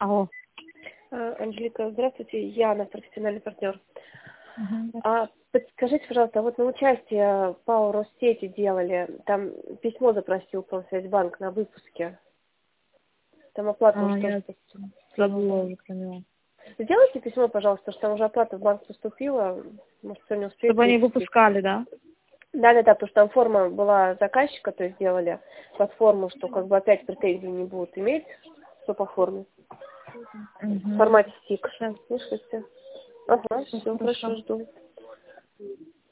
Алло. Анжелика, здравствуйте, Яна, профессиональный партнер. Угу. Подскажите, пожалуйста, вот на участие ПАО Россети делали, там письмо запросил Промсвязьбанк на выпуске. Там оплата уже Я тоже забыла уже про него. Сделайте письмо, пожалуйста, что там уже оплата в банк поступила. Может, сегодня успеете. Чтобы они выпускали, да? Да, потому что там форма была заказчика, то есть сделали под форму, что как бы опять претензий не будут иметь, что по форме. В Угу. формате стик. Сейчас. Слышите? Ага, Сейчас, все, хорошо. хорошо, жду.